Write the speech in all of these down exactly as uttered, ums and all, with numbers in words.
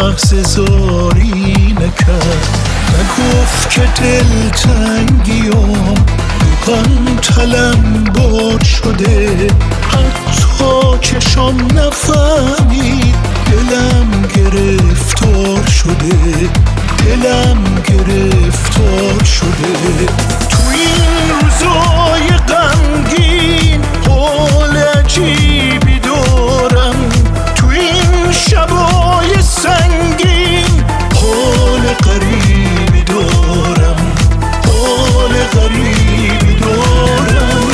لحظه زاری نکرد، نگفت که دلتنگیام روغن تلم باد شده، حتی چشام نفهمید دلم گرفتار شده، دلم گرفتار شده. تو این روزای غمگین حال عجیبی دارم، تو این شبای سنگین حال غریبی دارم، حال غریبی دارم.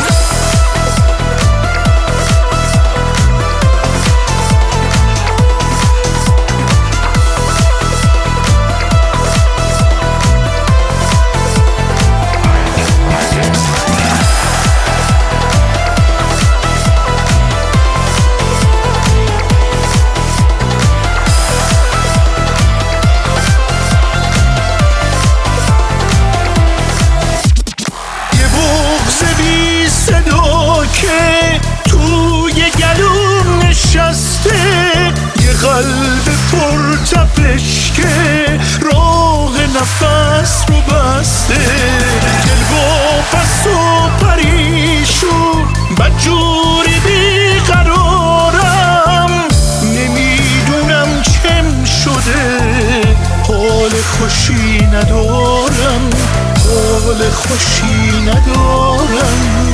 قلب پر تپش که راه نفس رو بسته، دل واپس و پریشون بدجوری بیقرارم، نمیدونم چم شده، حال خوشی ندارم، حال خوشی ندارم.